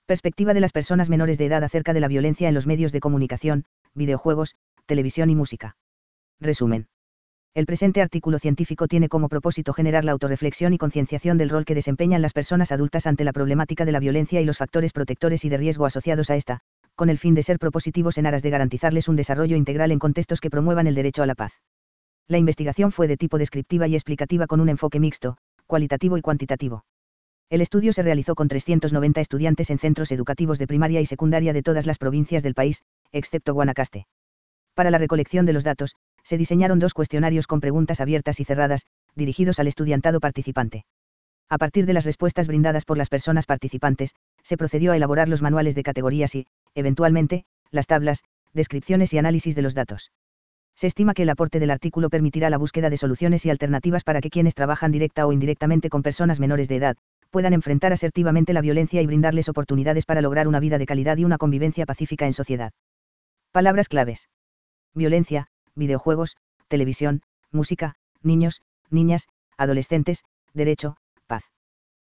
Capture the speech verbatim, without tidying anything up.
Perspectiva de las personas menores de edad acerca de la violencia en los medios de comunicación, videojuegos, televisión y música. Resumen. El presente artículo científico tiene como propósito generar la autorreflexión y concienciación del rol que desempeñan las personas adultas ante la problemática de la violencia y los factores protectores y de riesgo asociados a esta, con el fin de ser propositivos en aras de garantizarles un desarrollo integral en contextos que promuevan el derecho a la paz. La investigación fue de tipo descriptiva y explicativa con un enfoque mixto, cualitativo y cuantitativo. El estudio se realizó con trescientos noventa estudiantes en centros educativos de primaria y secundaria de todas las provincias del país, excepto Guanacaste. Para la recolección de los datos, se diseñaron dos cuestionarios con preguntas abiertas y cerradas, dirigidos al estudiantado participante. A partir de las respuestas brindadas por las personas participantes, se procedió a elaborar los manuales de categorías y, eventualmente, las tablas, descripciones y análisis de los datos. Se estima que el aporte del artículo permitirá la búsqueda de soluciones y alternativas para que quienes trabajan directa o indirectamente con personas menores de edad, puedan enfrentar asertivamente la violencia y brindarles oportunidades para lograr una vida de calidad y una convivencia pacífica en sociedad. Palabras claves: violencia, videojuegos, televisión, música, niños, niñas, adolescentes, derecho,